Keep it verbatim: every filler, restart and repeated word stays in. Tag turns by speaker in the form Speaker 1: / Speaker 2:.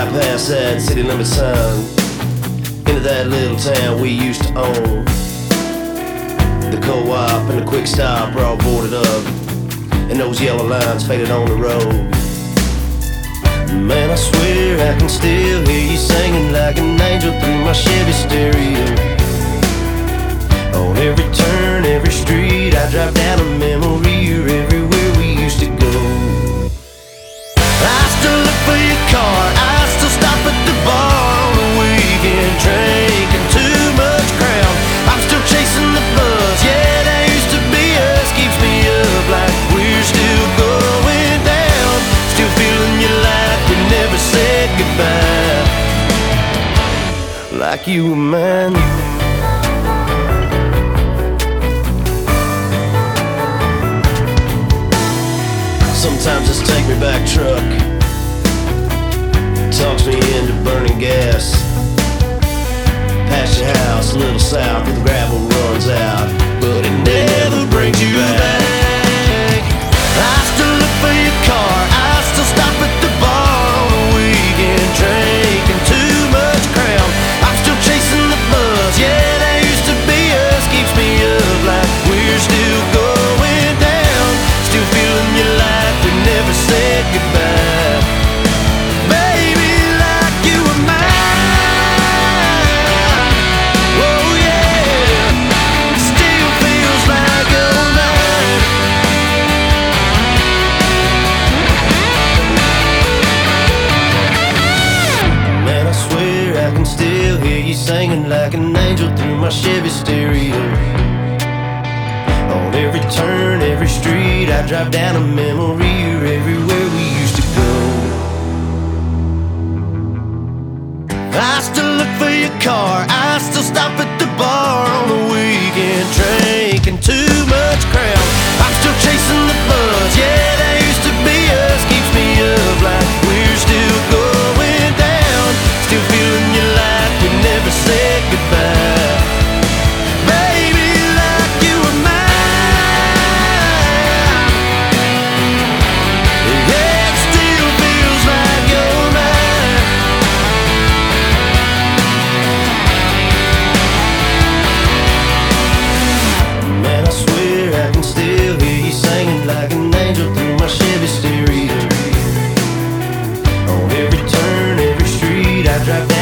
Speaker 1: past that city limit sign, into that little town we used to own. The co-op and the quick stop were all boarded up, and those yellow lines faded on the road. Man, I swear I can still hear you singing like an angel through my Chevy stereo. On every turn, every street, I drive down a memory. You're everywhere we used to go. I still look for your car, I still stop at the bar on the weekend, drinking too much Crown. I'm still chasing the buzz, yeah, that used to be us. Keeps me up like we're still going down. Still feeling you like we never said goodbye, like you were mine. Sometimes this take me back truck talks me into burning gas. Past your house, a little south where the gravel runs out, but it never brings you back. I still look for your car, I still stop at the bar on the weekend, drinking too much Crown. I'm still chasing the buzz, yeah, that used to be us. Keeps me up like we're still going down. Still feeling you like we never said goodbye, baby, like you were mine. Oh yeah, still feels like you're mine. Man, I swear I can still hear you singing like an angel through my Chevy stereo. On every turn, every street, I drive down a memory. You're everywhere we used to go. I still look for your car, I still stop at the bar on the weekend, drinking too much Crown. I'm still chasing the buzz, yeah, that used to be us. Keeps me up like we're still going down. Still feeling you like we never said goodbye, baby, like you were mine. Yeah, it still feels like you're mine. Man, I swear I can still hear you singing like an angel through my Chevy stereo. On every turn, every street, I drive down